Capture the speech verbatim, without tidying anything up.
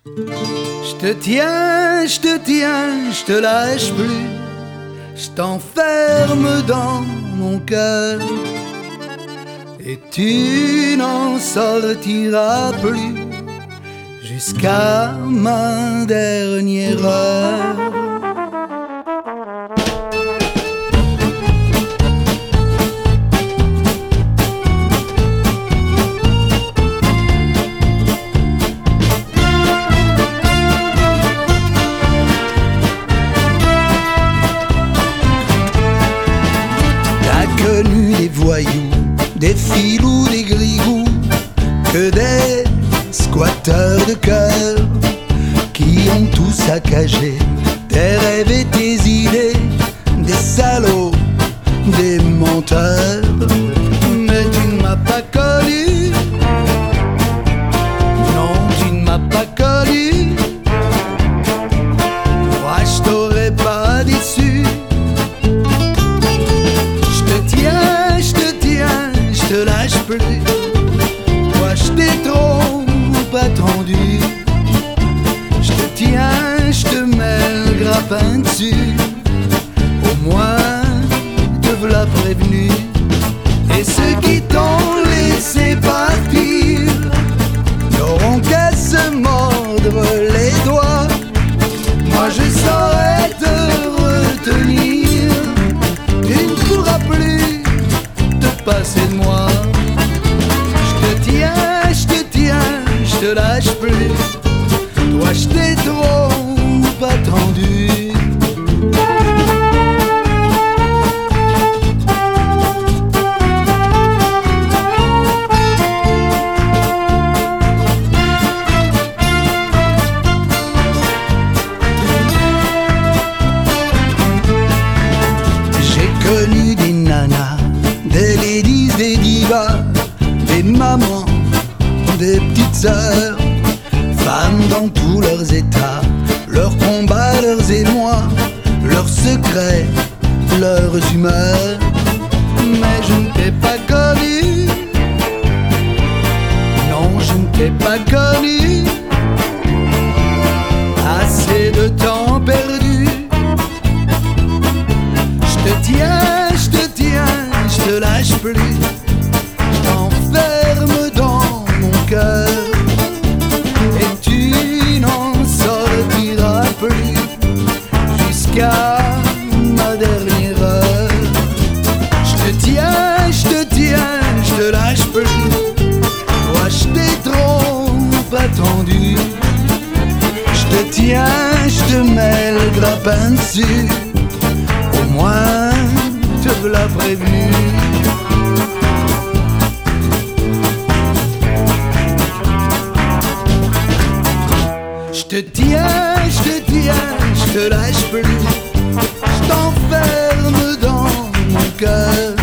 Je te tiens, je te tiens, je te lâche plus. Je t'enferme dans mon cœur et tu n'en sortiras plus jusqu'à ma dernière heure. Connu des voyous, des filous, des grigous, que des squatteurs de cœur qui ont tout saccagé, tes rêves et tes idées, des salauds, des menteurs. Mais tu ne m'as pas connu, non tu ne m'as pas connu, moi je t'aurais pas déçu. Je te lâche plus, toi je t'ai trop attendu. Je te tiens, je te mets le grappin dessus. Au moins te v'là prévenu. Et ceux qui t'ont laissé partir n'auront qu'à se mordre les doigts. Moi je saurais te retenir. Tu ne pourras plus te passer de moi. Je te tiens, je te tiens, je te lâche plus. Toi je t'ai trop attendu. J'ai connu des nanas, des ladies, des divas, des mamans, des petites sœurs, femmes dans tous leurs états, leurs combats, leurs émois, leurs secrets, leurs humeurs. Mais je ne t'ai pas connu, non je ne t'ai pas connu. Assez de temps perdu. Je te tiens, je te tiens, je te lâche plus. Je t'enferme dans mon cœur et tu n'en sortiras plus jusqu'à ma dernière heure. Je te tiens, je te tiens, je te lâche plus. Moi je t'ai trop attendu. Je te tiens, je te mets le grappin dessus. Au moins te v'là prévenu. Je te tiens, je te tiens, je te lâche plus. Je t'enferme dans mon cœur